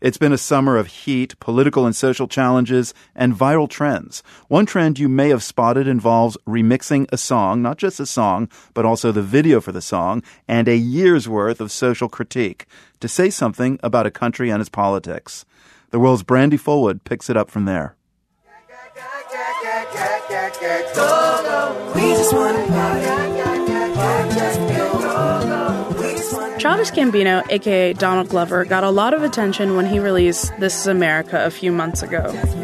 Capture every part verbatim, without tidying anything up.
It's been a summer of heat, political and social challenges, and viral trends. One trend you may have spotted involves remixing a song, not just a song, but also the video for the song, and a year's worth of social critique to say something about a country and its politics. The World's Brandy Fullwood picks it up from there. Childish Gambino, a k a. Donald Glover, got a lot of attention when he released This Is America a few months ago.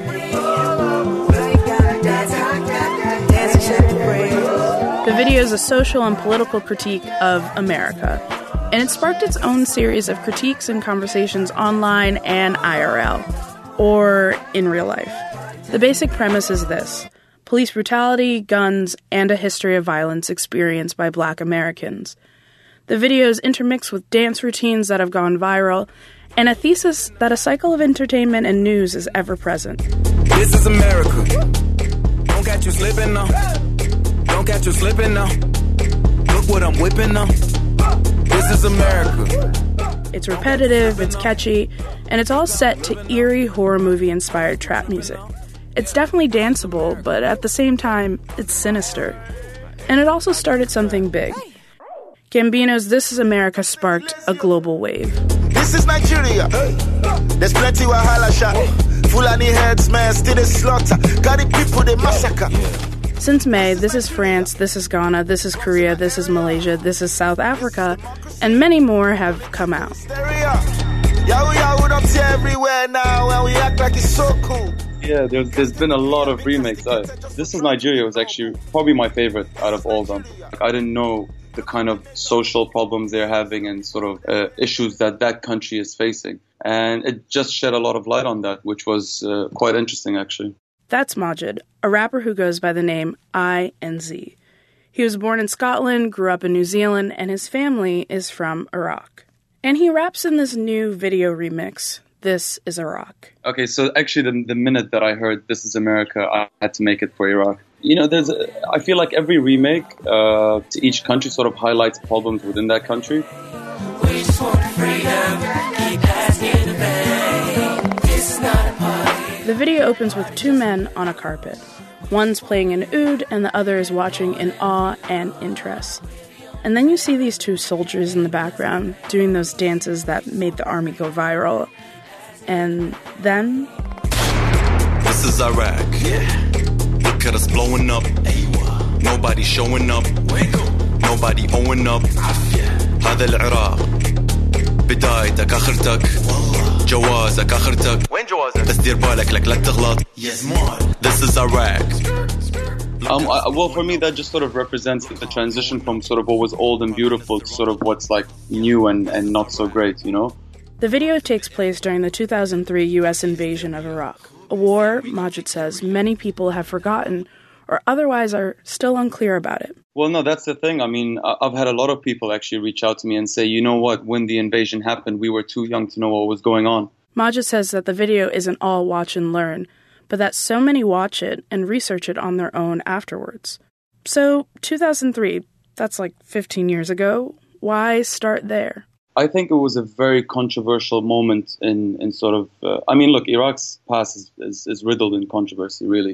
The video is a social and political critique of America, and it sparked its own series of critiques and conversations online and I R L, or in real life. The basic premise is this: police brutality, guns, and a history of violence experienced by Black Americans. The video is intermixed with dance routines that have gone viral, and a thesis that a cycle of entertainment and news is ever present. This is America. Don't catch you slipping now. Don't catch you slipping now. Look what I'm whipping now. This is America. It's repetitive, it's catchy, and it's all set to eerie horror movie-inspired trap music. It's definitely danceable, but at the same time, it's sinister. And it also started something big. Gambino's This Is America sparked a global wave. This is Nigeria. There's plenty of Wahala shot. Fulani heads, man, still a slaughter. Got the people, they massacre. Since May, this is France, this is Ghana, this is Korea, this is Malaysia, this is South Africa, and many more have come out. Yahoo Yahoo up here everywhere now, and we act like it's so cool. Yeah, there's, there's been a lot of remakes. Uh, This Is Nigeria was actually probably my favorite out of all of them. I didn't know the kind of social problems they're having and sort of uh, issues that that country is facing. And it just shed a lot of light on that, which was uh, quite interesting, actually. That's Majid, a rapper who goes by the name I N Z. He was born in Scotland, grew up in New Zealand, and his family is from Iraq. And he raps in this new video remix, This Is Iraq. Okay, so actually the, the minute that I heard This Is America, I had to make it for Iraq. You know, there's. A, I feel like every remake uh, to each country sort of highlights problems within that country. We just want freedom, keep asking to pay. This is not a party. The video opens with two men on a carpet. One's playing an oud and the other is watching in awe and interest. And then you see these two soldiers in the background doing those dances that made the army go viral. And then... This is Iraq. Yeah. Look at us blowing up. Nobody showing up. Nobody owing up. هذا العراق بدايتك آخرتك جوازك آخرتك وين جوازك بس دير بالك لك لا تغلط. This is Iraq. Um, I, well, for me, that just sort of represents the transition from sort of what was old and beautiful to sort of what's like new and, and not so great, you know? The video takes place during the two thousand three U S invasion of Iraq, a war, Majid says, many people have forgotten or otherwise are still unclear about it. Well, no, that's the thing. I mean, I've had a lot of people actually reach out to me and say, you know what, when the invasion happened, we were too young to know what was going on. Majid says that the video isn't all watch and learn, but that so many watch it and research it on their own afterwards. So, two thousand three, that's like fifteen years ago. Why start there? I think it was a very controversial moment in, in sort of... Uh, I mean, look, Iraq's past is, is, is riddled in controversy, really.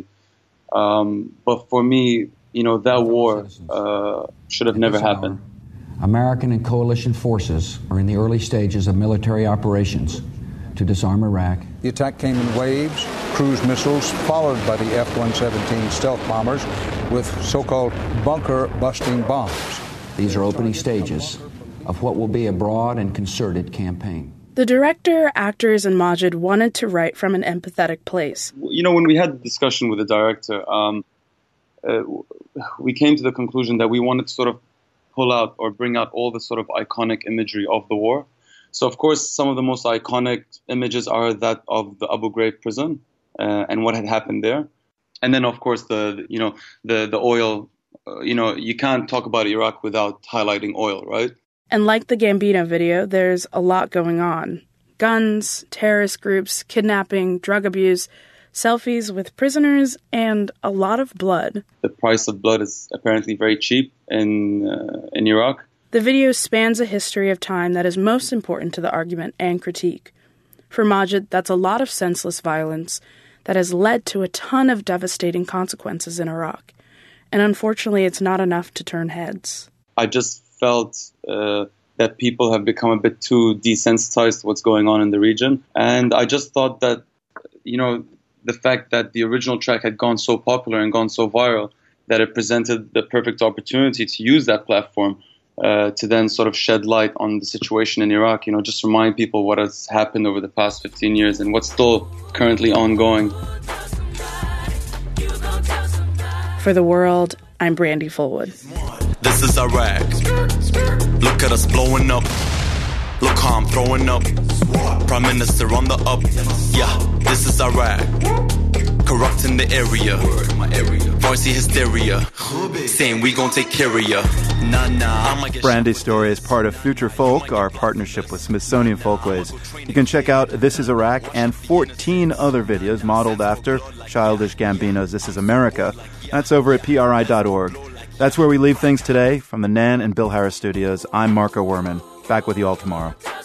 Um, but for me, you know, that war uh, should have never happened. American and coalition forces are in the early stages of military operations to disarm Iraq. The attack came in waves, cruise missiles, followed by the F one seventeen stealth bombers with so-called bunker-busting bombs. These are opening stages of what will be a broad and concerted campaign. The director, actors, and Majid wanted to write from an empathetic place. You know, when we had the discussion with the director, um, uh, we came to the conclusion that we wanted to sort of pull out or bring out all the sort of iconic imagery of the war. So, of course, some of the most iconic images are that of the Abu Ghraib prison uh, and what had happened there. And then, of course, the, you know, the, the oil, uh, you know, you can't talk about Iraq without highlighting oil, right? And like the Gambino video, there's a lot going on. Guns, terrorist groups, kidnapping, drug abuse, selfies with prisoners, and a lot of blood. The price of blood is apparently very cheap in uh, in Iraq. The video spans a history of time that is most important to the argument and critique. For Majid, that's a lot of senseless violence that has led to a ton of devastating consequences in Iraq. And unfortunately, it's not enough to turn heads. I just felt uh, that people have become a bit too desensitized to what's going on in the region. And I just thought that, you know, the fact that the original track had gone so popular and gone so viral, that it presented the perfect opportunity to use that platform uh, to then sort of shed light on the situation in Iraq, you know, just remind people what has happened over the past fifteen years and what's still currently ongoing. For The World, I'm Brandy Fullwood. This is Iraq. Look at us blowing up. Look how I'm throwing up. Prime Minister on the up. Yeah, this is Iraq. Corrupting the area. Farsi hysteria. Saying we gon' take care of ya. Nah, nah. Brandy's story is part of Future Folk, our partnership with Smithsonian Folkways. You can check out This is Iraq and fourteen other videos modeled after Childish Gambino's This is America. That's over at P R I dot org. That's where we leave things today. From the Nan and Bill Harris studios, I'm Marco Werman. Back with you all tomorrow.